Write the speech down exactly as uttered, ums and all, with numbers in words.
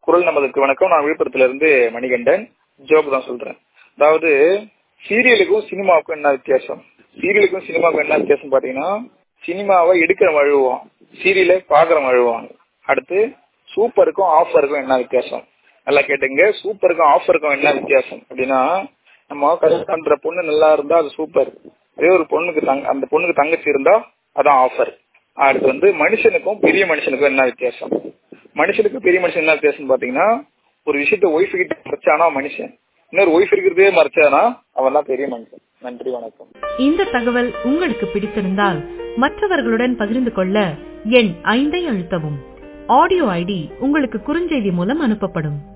குரல் நமதுக்கு வணக்கம். நான் விழுப்புரத்துல இருந்து மணிகண்டன். ஜோக் தான் சொல்றேன். அதாவது சீரியலுக்கும் சினிமாவுக்கும் என்ன வித்தியாசம்? சீரியலுக்கும் சினிமாவுக்கும் என்ன வித்தியாசம் பாத்தீங்கன்னா, சினிமாவை எடுக்கிற அழுவான், சீரியலை பாக்குற அழுவாங்க. அடுத்து சூப்பருக்கும் ஆஃபருக்கும் என்ன வித்தியாசம்? நல்லா கேட்டுங்க. சூப்பருக்கும் ஆஃபருக்கும் என்ன வித்தியாசம் அப்படின்னா, நம்ம கல்யாணம் பண்ற பொண்ணு நல்லா இருந்தா அது சூப்பர், அதே ஒரு பொண்ணுக்கு தங்க அந்த பொண்ணுக்கு தங்கச்சி இருந்தா அதான் ஆஃபர். அடுத்து வந்து மனுஷனுக்கும் பெரிய மனுஷனுக்கும் என்ன வித்தியாசம்? மனுஷனுக்கு பெரிய மனுஷன் என்ன வித்தியாசம் பாத்தீங்கன்னா, ஒரு விஷயத்த ஒய்ஃப் கிட்ட மறைச்சானா மனுஷன், இன்னொரு ஒய்ஃப் இருக்கிறதே மறைச்சானா அவன் தான் பெரிய மனுஷன். நன்றி, வணக்கம். இந்த தகவல் உங்களுக்கு பிடித்திருந்தால் மற்றவர்களுடன் பகிர்ந்து கொள்ள எண் ஐந்தை அழுத்தவும். ஆடியோ ஐடி உங்களுக்கு குறுஞ்செய்தி மூலம் அனுப்பப்படும்.